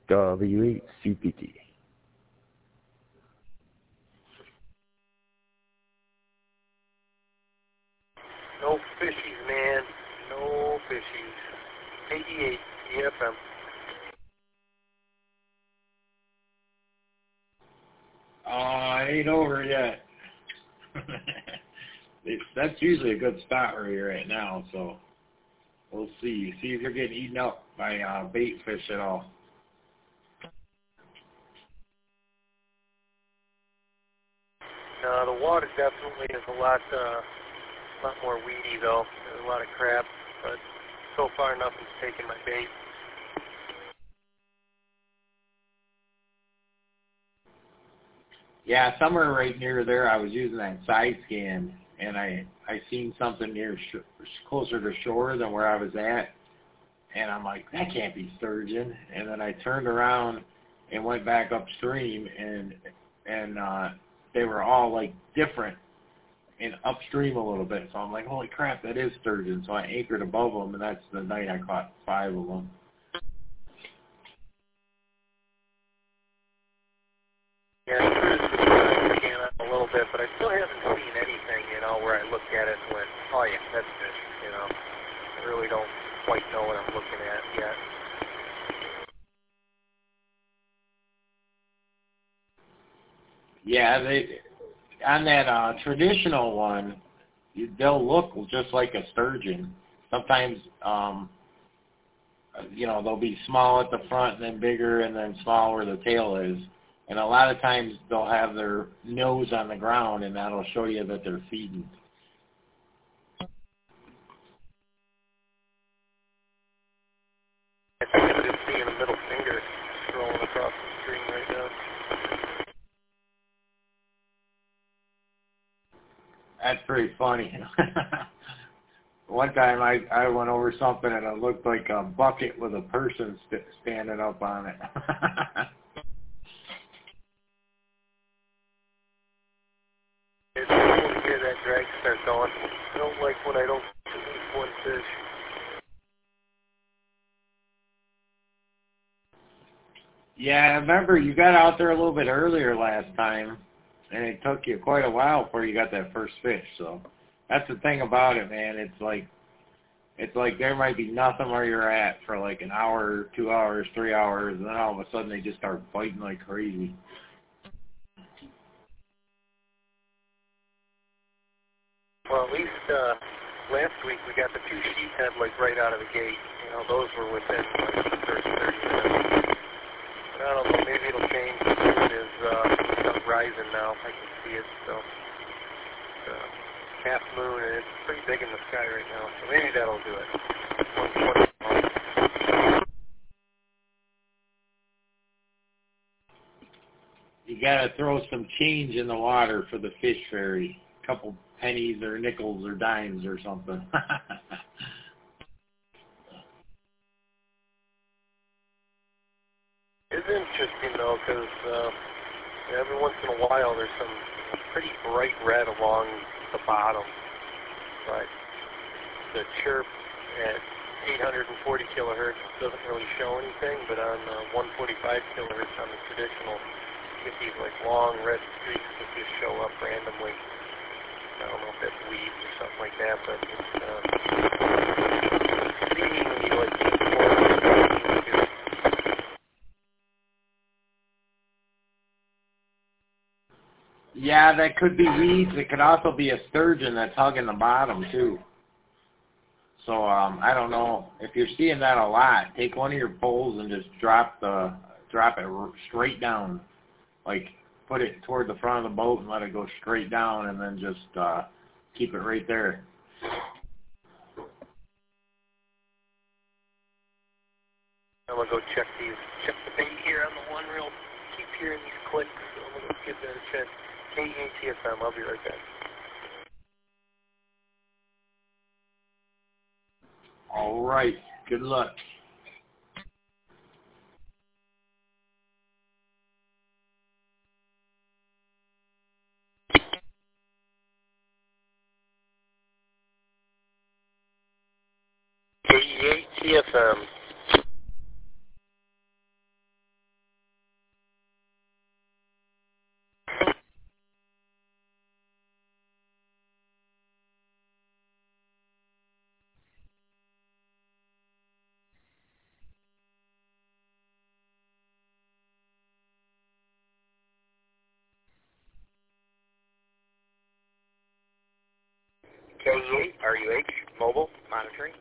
W8CPT. No fishies, man. No fishies. 88 EFM. It ain't over yet. That's usually a good spot where you're at now, so we'll see. See if you're getting eaten up by bait fish at all. The water definitely is a lot more weedy though. There's a lot of crab, but so far nothing's taken my bait. Yeah, somewhere right near there, I was using that side scan, and I seen something near closer to shore than where I was at, and I'm like, that can't be sturgeon. And then I turned around and went back upstream, and they were all like different and upstream a little bit. So I'm like, holy crap, that is sturgeon. So I anchored above them, and that's the night I caught 5 of them. Yeah, I threw the scan up a little bit, but I still haven't seen anything, where I looked at it and went, oh yeah, that's fish, I really don't quite know what I'm looking at yet. Yeah, on that traditional one, they'll look just like a sturgeon. Sometimes, they'll be small at the front and then bigger and then small where the tail is. And a lot of times they'll have their nose on the ground, and that'll show you that they're feeding. I think I'm just seeing a middle finger scrolling across the screen right now. That's pretty funny. One time I went over something and it looked like a bucket with a person standing up on it. It's cool to hear that drag start going. I don't like when I don't see at least one fish. Yeah, I remember you got out there a little bit earlier last time, and it took you quite a while before you got that first fish. So that's the thing about it, man. It's like there might be nothing where you're at for like an hour, 2 hours, 3 hours, and then all of a sudden they just start biting like crazy. Well, at least last week we got the 2 sheephead like right out of the gate. Those were within like the first 30 minutes. But I don't know, maybe it'll change. The moon is rising now. I can see it, so it's half moon, and it's pretty big in the sky right now. So maybe that'll do it. You gotta throw some change in the water for the fish fairy. A couple pennies or nickels or dimes or something. It's interesting though, because every once in a while there's some pretty bright red along the bottom, but the chirp at 840 kilohertz doesn't really show anything, but on 145 kilohertz on the traditional, you get these like long red streaks that just show up randomly. I don't know if that's weeds or something like that, but it's seemingly like Yeah, that could be weeds. It could also be a sturgeon that's hugging the bottom too. So I don't know. If you're seeing that a lot, take one of your poles and just drop it straight down. Like put it toward the front of the boat and let it go straight down, and then just keep it right there. I'm gonna go check the bait here on the one reel. Keep hearing these clicks, so I'm gonna give that a check. KEATFM, I'll be right back. All right. Good luck. KEATFM. KE8, RUH, mobile, monitoring.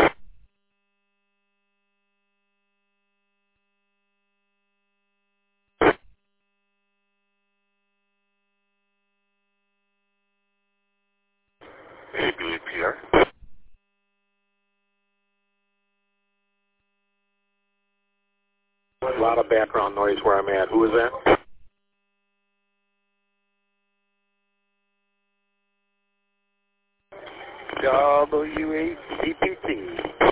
ABAPR. A lot of background noise where I'm at. Who is that? W8CPT.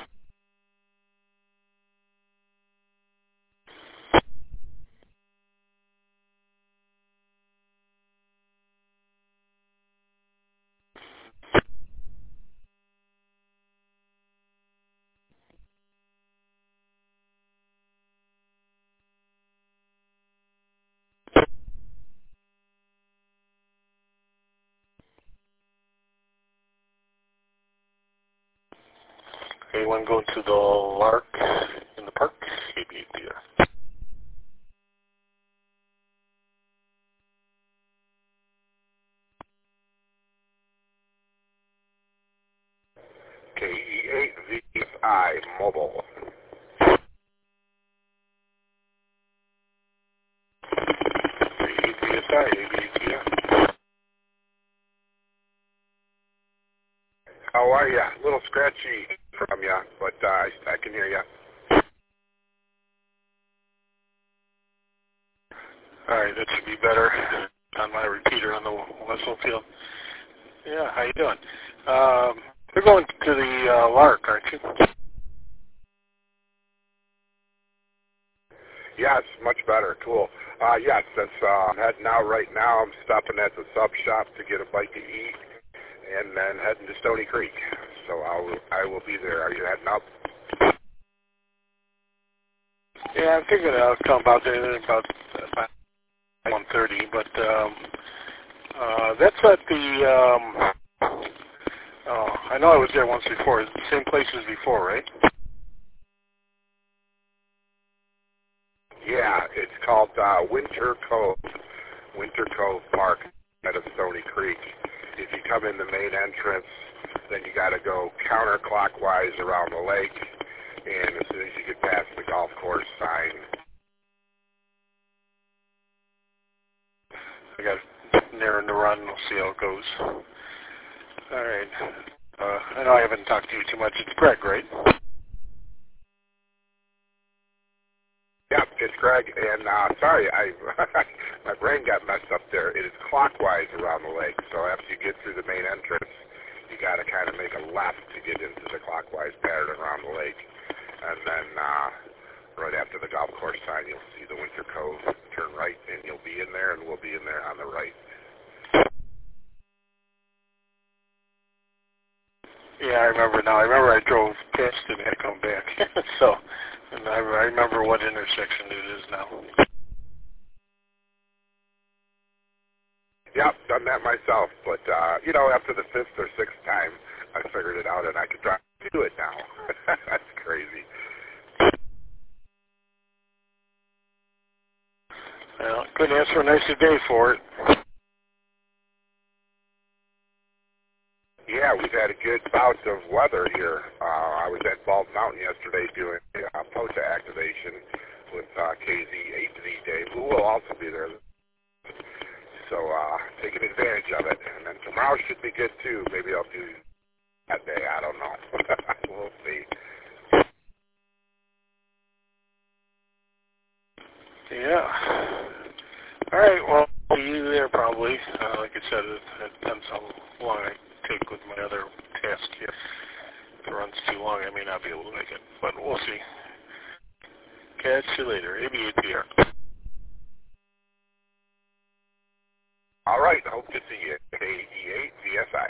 Anyone going to the Lark in the park? ABAPR. KE8VSI mobile. ABAPR, ABAPR. How are ya? A little scratchy from ya, but I can hear ya. Alright, that should be better on my repeater on the whistle field. Yeah, how you doing? You're going to the Lark, aren't you? Yes, much better. Cool. Yes, that's I'm heading out right now. I'm stopping at the sub shop to get a bite to eat, and then heading to Stony Creek. So I will be there. Are you heading up? Yeah, I'm thinking I'll come about there about 1:30, but that's at the. I know I was there once before. It's the same place as before, right? Yeah, it's called Winter Cove Park out of Stony Creek. If you come in the main entrance, then you got to go counterclockwise around the lake, and as soon as you get past the golf course sign, I got near to run. We'll see how it goes. All right. I know I haven't talked to you too much. It's Greg, right? Yep, it's Greg, and sorry, my brain got messed up there. It is clockwise around the lake, so after you get through the main entrance, you got to kind of make a left to get into the clockwise pattern around the lake, and then right after the golf course sign, you'll see the Winter Cove. Turn right, and you'll be in there, and we'll be in there on the right. Yeah, I remember now. I remember I drove past it and had to come back. So, and I remember what intersection it is now. Yep, done that myself, but, after the 5th or 6th time, I figured it out, and I could drive to it now. That's crazy. Well, couldn't ask for a nicer day for it. Yeah, we've had a good bout of weather here. I was at Bald Mountain yesterday doing POTA activation with KZ8Z Dave, who will also be there. So taking advantage of it. And then tomorrow should be good too. Maybe I'll do that day. I don't know. We'll see. Yeah. All right, well, I'll see you there probably. Like I said, it depends how long I take with my other task here. If it runs too long, I may not be able to make it, but we'll see. Catch you later. ABAPR. All right. Hope to see you. KE8VSI.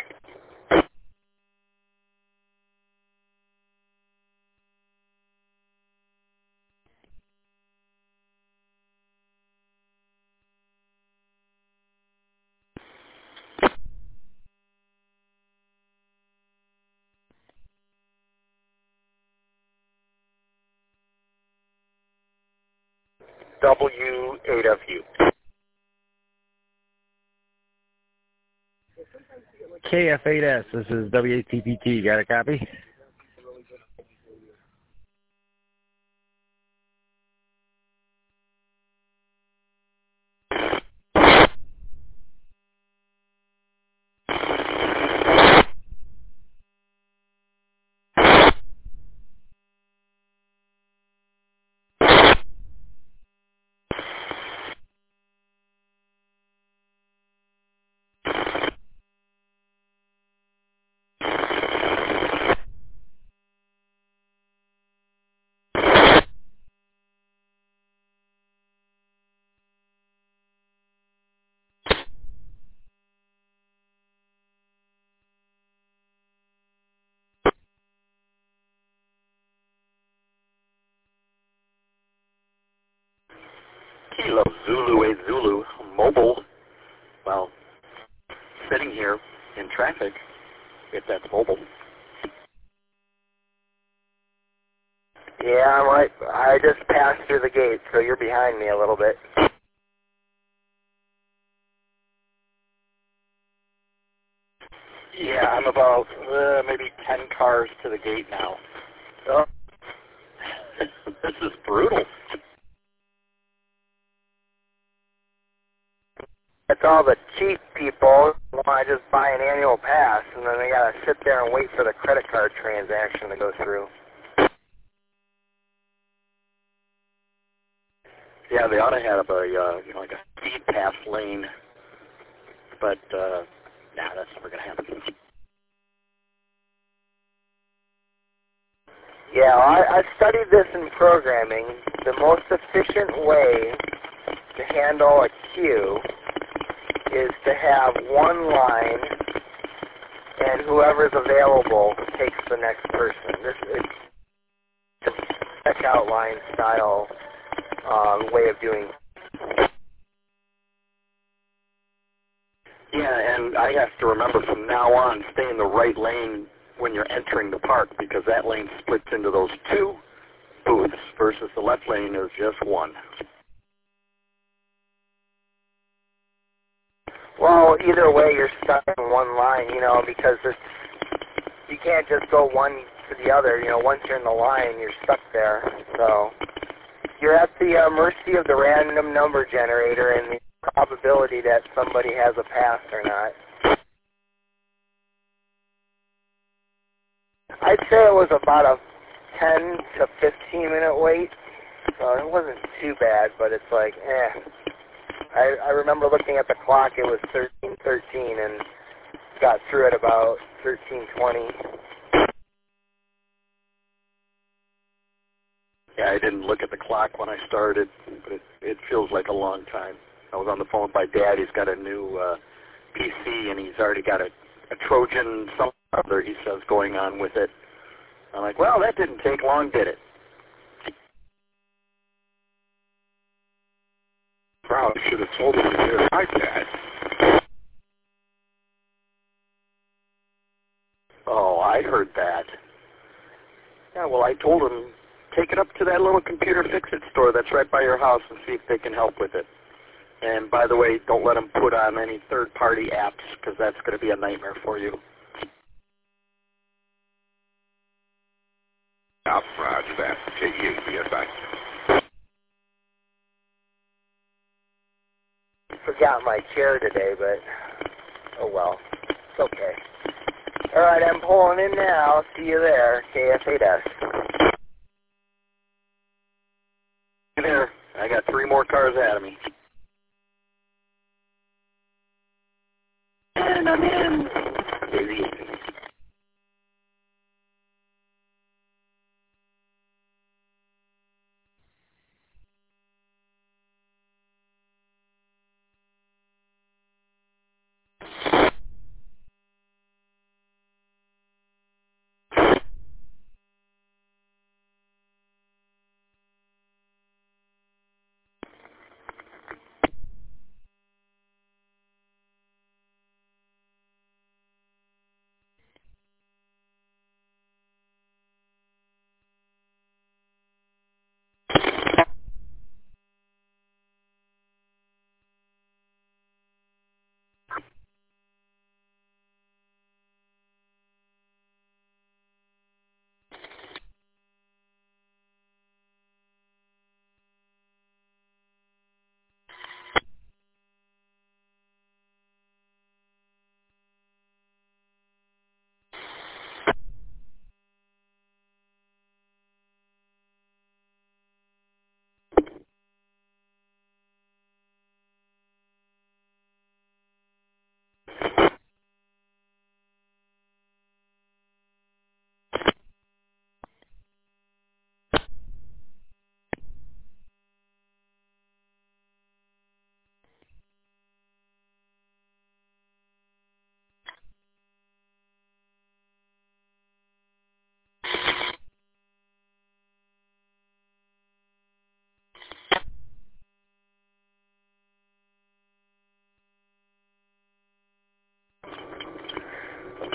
W8FU. KF8S, this is WATPT. Got a copy? Kilo Zulu 8 Zulu mobile. Well, sitting here in traffic, if that's mobile. Yeah, I'm right. I just passed through the gate, so you're behind me a little bit. Yeah, I'm about maybe 10 cars to the gate now. Oh. This is brutal. It's all the cheap people who want to just buy an annual pass, and then they got to sit there and wait for the credit card transaction to go through. Yeah, they ought to have a like a speed pass lane, but nah, that's never gonna happen. Yeah, I studied this in programming. The most efficient way to handle a queue is to have one line, and whoever's available takes the next person. This is a checkout line style way of doing it. Yeah, and I have to remember from now on, stay in the right lane when you're entering the park, because that lane splits into those two booths versus the left lane is just one. Well, either way, you're stuck in one line, because you can't just go one to the other. Once you're in the line, you're stuck there. So you're at the mercy of the random number generator and the probability that somebody has a pass or not. I'd say it was about a 10 to 15 minute wait, so it wasn't too bad, but it's like, I remember looking at the clock, it was 13:13 and got through at about 13:20. Yeah, I didn't look at the clock when I started, but it feels like a long time. I was on the phone with my dad. He's got a new PC, and he's already got a Trojan something other, he says, going on with it. I'm like, well, that didn't take long, did it? Probably should have told him to get an iPad. Oh, I heard that. Yeah, well, I told him, take it up to that little computer fix-it store that's right by your house and see if they can help with it. And by the way, don't let them put on any third-party apps, because that's going to be a nightmare for you. Roger that. KUBSI. Forgot my chair today, but oh well. It's okay. All right, I'm pulling in now. See you there, KF8S. There, I got 3 more cars ahead of me. And I'm in. Busy.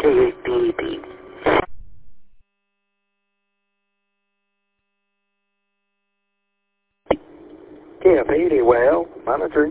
K8BEP. KF80, well, monitoring.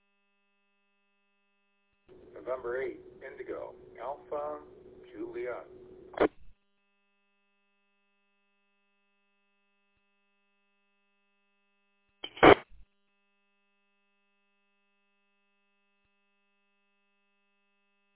November 8, Indigo, Alpha, Juliet.